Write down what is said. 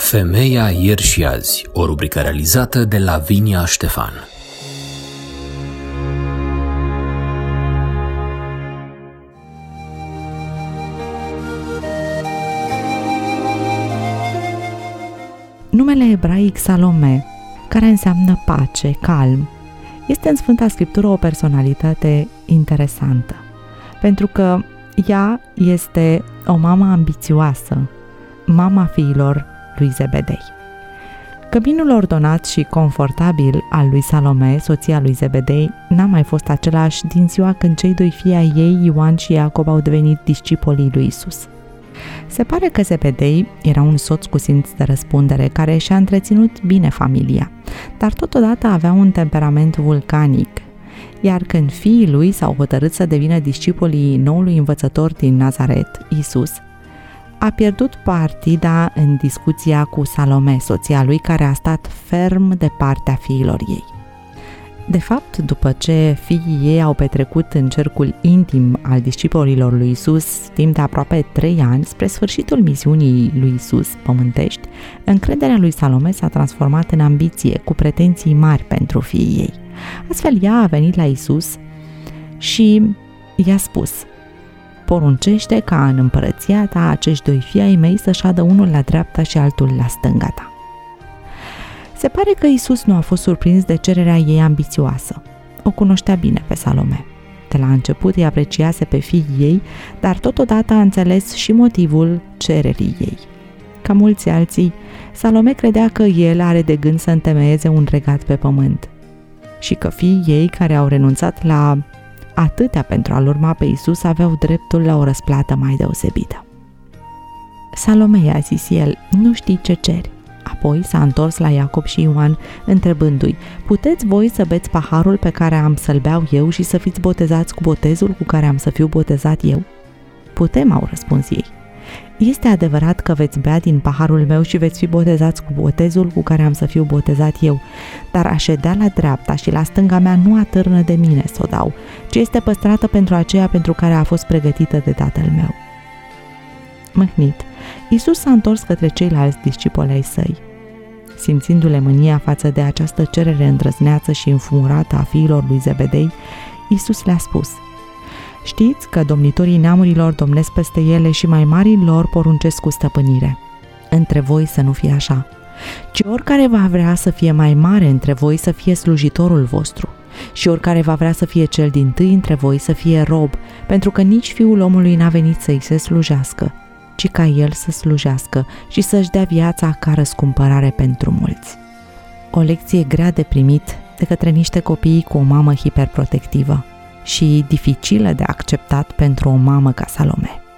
Femeia ieri și azi, o rubrică realizată de Lavinia Ștefan. Numele ebraic Salome, care înseamnă pace, calm, este în Sfânta Scriptură o personalitate interesantă, pentru că ea este o mamă ambițioasă, mama fiilor lui Zebedei. Căminul ordonat și confortabil al lui Salome, soția lui Zebedei, n-a mai fost același din ziua când cei doi fii ai ei, Ioan și Iacob, au devenit discipolii lui Isus. Se pare că Zebedei era un soț cu simț de răspundere care și-a întreținut bine familia, dar totodată avea un temperament vulcanic. Iar când fiii lui s-au hotărât să devină discipolii noului învățător din Nazaret, Isus, a pierdut partida în discuția cu Salome, soția lui, care a stat ferm de partea fiilor ei. De fapt, după ce fiii ei au petrecut în cercul intim al discipolilor lui Isus timp de aproape 3 ani, spre sfârșitul misiunii lui Isus pământești, încrederea lui Salome s-a transformat în ambiție, cu pretenții mari pentru fiii ei. Astfel, ea a venit la Isus și i-a spus: poruncește ca în împărăția ta acești doi fii ai mei să șadă unul la dreapta și altul la stânga ta. Se pare că Isus nu a fost surprins de cererea ei ambițioasă. O cunoștea bine pe Salome. De la început îi apreciase pe fiii ei, dar totodată a înțeles și motivul cererii ei. Ca mulți alții, Salome credea că el are de gând să întemeieze un regat pe pământ și că fiii ei, care au renunțat la atâtea pentru a-L urma pe Isus, aveau dreptul la o răsplată mai deosebită. Salome, i-a zis el, nu știi ce ceri. Apoi s-a întors la Iacob și Ioan, întrebându-i: puteți voi să beți paharul pe care am să-l beau eu și să fiți botezați cu botezul cu care am să fiu botezat eu? Putem, au răspuns ei. Este adevărat că veți bea din paharul meu și veți fi botezați cu botezul cu care am să fiu botezat eu, dar a ședea la dreapta și la stânga mea nu atârnă de mine să o dau, ci este păstrată pentru aceea pentru care a fost pregătită de tatăl meu. Mâhnit, Isus s-a întors către ceilalți discipoli ai săi. Simțindu-le mânia față de această cerere îndrăzneață și înfumurată a fiilor lui Zebedei, Isus le-a spus: știți că domnitorii neamurilor domnesc peste ele și mai marii lor poruncesc cu stăpânire. Între voi să nu fie așa, ci oricare va vrea să fie mai mare între voi să fie slujitorul vostru, și oricare va vrea să fie cel dintâi între voi să fie rob, pentru că nici Fiul omului n-a venit să-i se slujească, ci ca el să slujească și să-și dea viața ca răscumpărare pentru mulți. O lecție grea de primit de către niște copii cu o mamă hiperprotectivă și dificilă de acceptat pentru o mamă ca Salome.